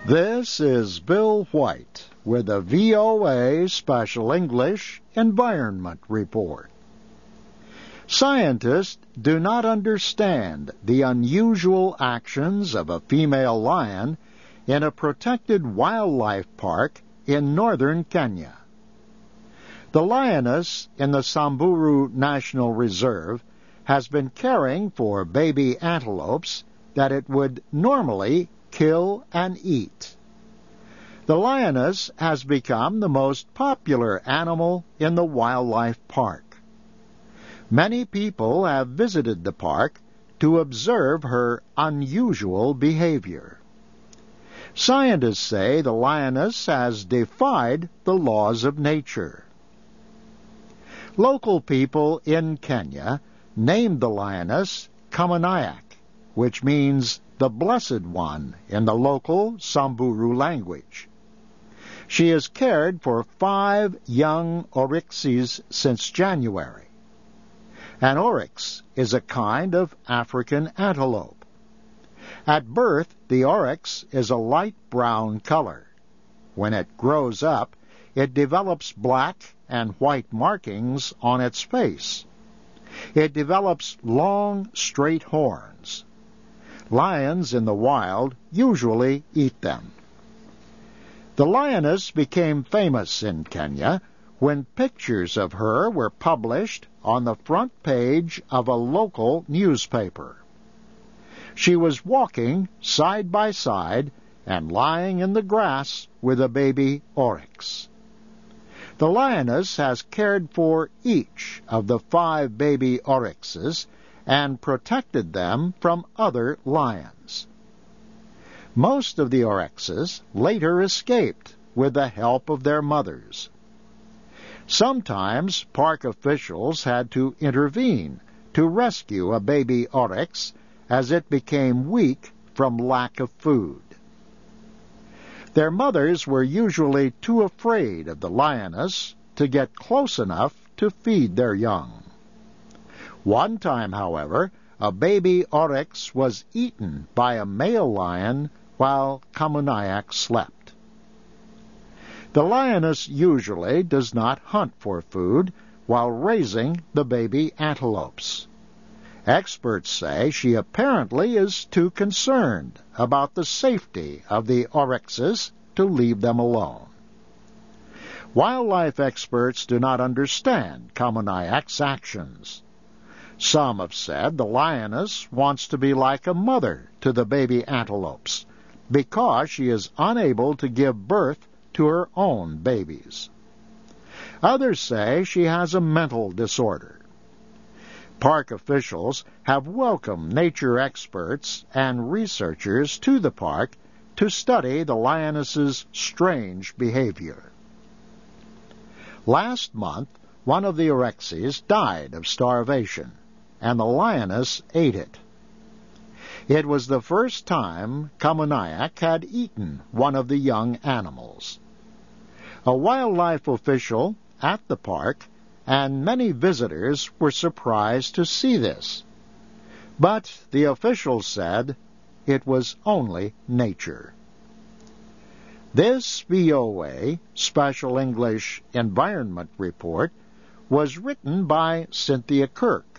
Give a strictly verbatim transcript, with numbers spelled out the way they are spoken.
This is Bill White with the V O A Special English Environment Report. Scientists do not understand the unusual actions of a female lion in a protected wildlife park in northern Kenya. The lioness in the Samburu National Reserve has been caring for baby antelopes that it would normally kill and eat. The lioness has become the most popular animal in the wildlife park. Many people have visited the park to observe her unusual behavior. Scientists say the lioness has defied the laws of nature. Local people in Kenya named the lioness Kamanayak, which means the Blessed One in the local Samburu language. She has cared for five young oryxes since January. An oryx is a kind of African antelope. At birth, the oryx is a light brown color. When it grows up, it develops black and white markings on its face. It develops long, straight horns. Lions in the wild usually eat them. The lioness became famous in Kenya when pictures of her were published on the front page of a local newspaper. She was walking side by side and lying in the grass with a baby oryx. The lioness has cared for each of the five baby oryxes and protected them from other lions. Most of the oryxes later escaped with the help of their mothers. Sometimes park officials had to intervene to rescue a baby oryx as it became weak from lack of food. Their mothers were usually too afraid of the lioness to get close enough to feed their young. One time, however, a baby oryx was eaten by a male lion while Kamanayak slept. The lioness usually does not hunt for food while raising the baby antelopes. Experts say she apparently is too concerned about the safety of the oryxes to leave them alone. Wildlife experts do not understand Kamanayak's actions. Some have said the lioness wants to be like a mother to the baby antelopes because she is unable to give birth to her own babies. Others say she has a mental disorder. Park officials have welcomed nature experts and researchers to the park to study the lioness's strange behavior. Last month, one of the oryxes died of starvation, and the lioness ate it. It was the first time Kamanayak had eaten one of the young animals. A wildlife official at the park and many visitors were surprised to see this. But the official said it was only nature. This V O A Special English Environment Report was written by Cynthia Kirk